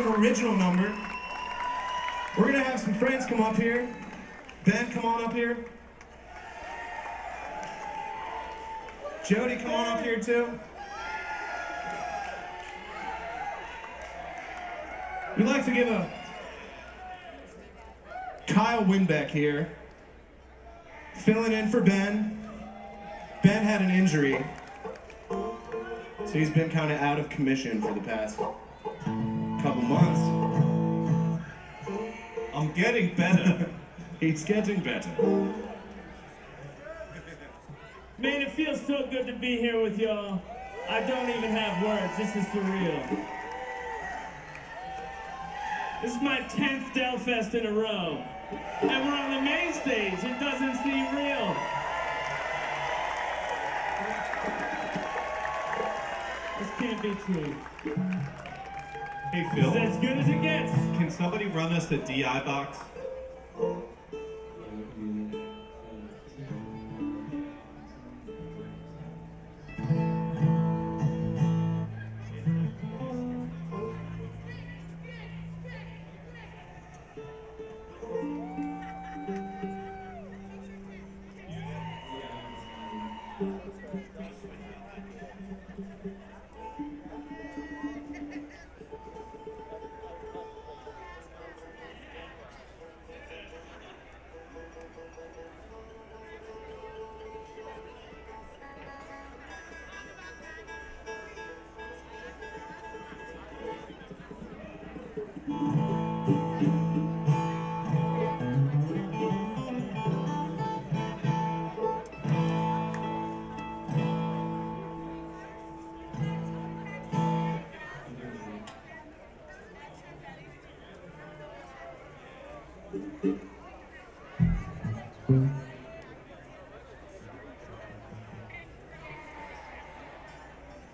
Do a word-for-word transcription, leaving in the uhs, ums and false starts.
original number. We're gonna have some friends come up here. Ben, come on up here. Jody, come on up here too. We'd like to give a Kyle Winbeck here, filling in for Ben. Ben had an injury, so he's been kind of out of commission for the past couple months. I'm getting better. He's getting better. Man, it feels so good to be here with y'all. I don't even have words. This is surreal. This is my tenth Delfest in a row. And we're on the main stage. It doesn't seem real. This can't be true. Hey, This Phil, is as good as it gets. can somebody run us the D I box? Thank you.